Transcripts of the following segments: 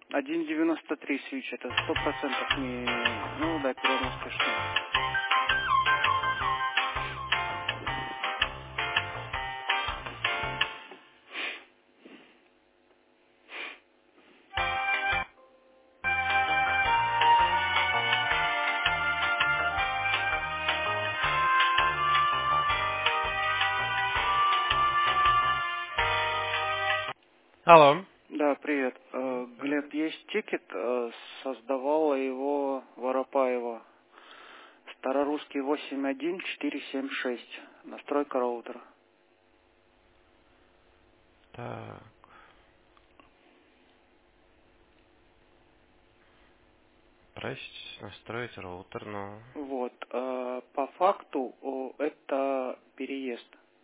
1,93 свич, это 100% не... Ну да, перенос что. Алло. Да, привет. Привет. Глеб, есть тикет, создавала его Воропаева. Старорусский 81476. Настройка роутера. Так, просить настроить роутер, но Вот. По факту это переезд.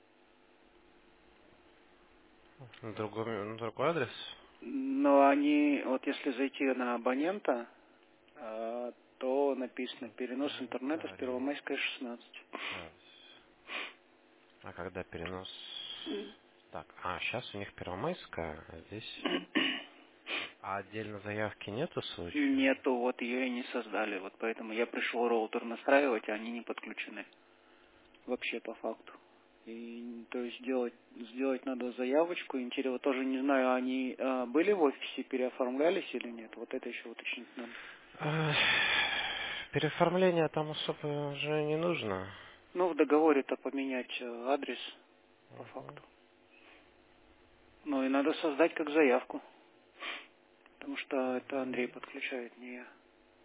на другой адрес. Но они, вот если зайти на абонента, то написано перенос интернета с Комментарий. Первомайская 16. Сейчас. А когда перенос... Так, сейчас у них Первомайская, а здесь... А отдельно заявки нету случая? Нету, вот ее и не создали. Вот поэтому я пришел роутер настраивать, а они не подключены. Вообще по факту. И то есть сделать надо заявочку. Интересно, тоже не знаю, они были в офисе, переоформлялись или нет. Вот это еще уточнить надо. Эх, Переоформление там особо уже не нужно. Ну, в договоре-то поменять адрес по Мгм. факту. Ну и надо создать как заявку. Потому что это Андрей подключает, не я.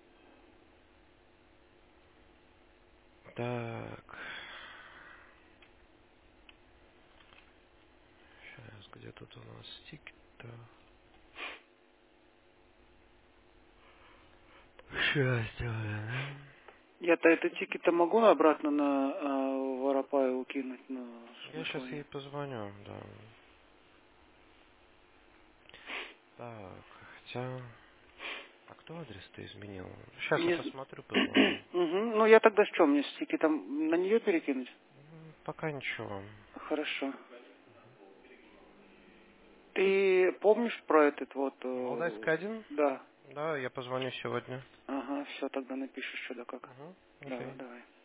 Так. Сейчас, где тут у нас тикет-то? Сейчас сделаем. Я-то это тикета могу обратно на Воропаеву кинуть, но Я сейчас смысла ей нет. позвоню, да. Так, хотя... А кто адрес-то изменил? Сейчас я Не з- посмотрю, позвоню. Мгм. Ну, я тогда что, мне с тикетом на нее перекинуть? Пока ничего. Хорошо. Ты помнишь про этот вот... Валдайская 1? Да. Да, я позвоню сегодня. Ага, все, тогда напишешь, что да как. Угу. Да, Окей. давай.